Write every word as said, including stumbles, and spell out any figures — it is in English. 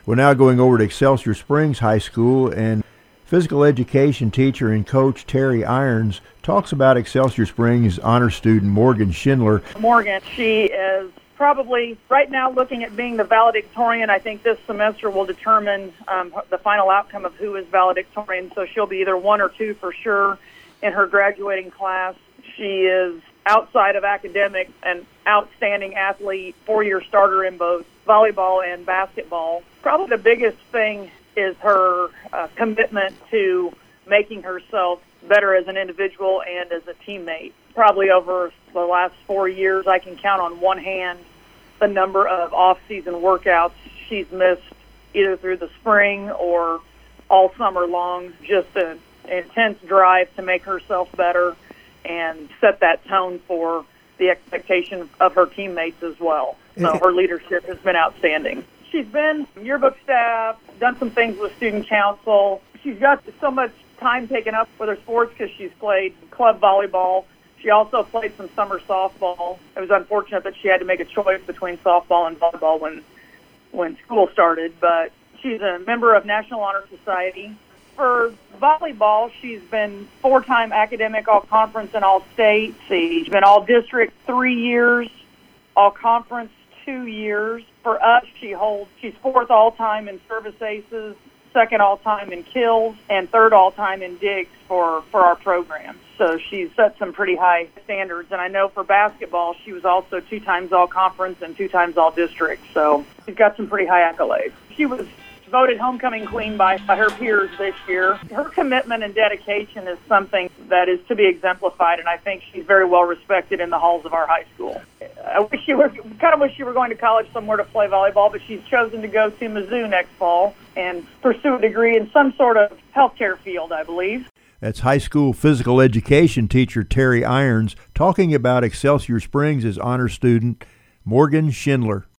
We're now going over to Excelsior Springs High School, and physical education teacher and coach Terry Irons talks about Excelsior Springs honor student Morgan Schindler. Morgan, she is probably right now looking at being the valedictorian. I think this semester will determine um, the final outcome of who is valedictorian, so she'll be either one or two for sure in her graduating class. She is, outside of academics, an outstanding athlete, four-year starter in both volleyball and basketball. Probably the biggest thing is her uh, commitment to making herself better as an individual and as a teammate. Probably over the last four years, I can count on one hand the number of off-season workouts she's missed either through the spring or all summer long. Just an intense drive to make herself better and set that tone for the expectation of her teammates as well. So her leadership has been outstanding. She's been yearbook staff, done some things with student council. She's got so much time taken up with her sports because she's played club volleyball. She also played some summer softball. It was unfortunate that she had to make a choice between softball and volleyball when when school started, but she's a member of National Honor Society. For volleyball, she's been four-time academic all-conference and all-state. She's been all-district three years, all-conference two years. For us, she holds, she's fourth all-time in service aces, second all-time in kills, and third all-time in digs for, for our program. So she's set some pretty high standards. And I know for basketball, she was also two times all-conference and two times all-district. So she's got some pretty high accolades. She was voted homecoming queen by, by her peers this year. Her commitment and dedication is something that is to be exemplified, and I think she's very well respected in the halls of our high school. I wish she were, kind of wish she were going to college somewhere to play volleyball, but she's chosen to go to Mizzou next fall and pursue a degree in some sort of healthcare field, I believe. That's high school physical education teacher Terry Irons talking about Excelsior Springs' honor student Morgan Schindler.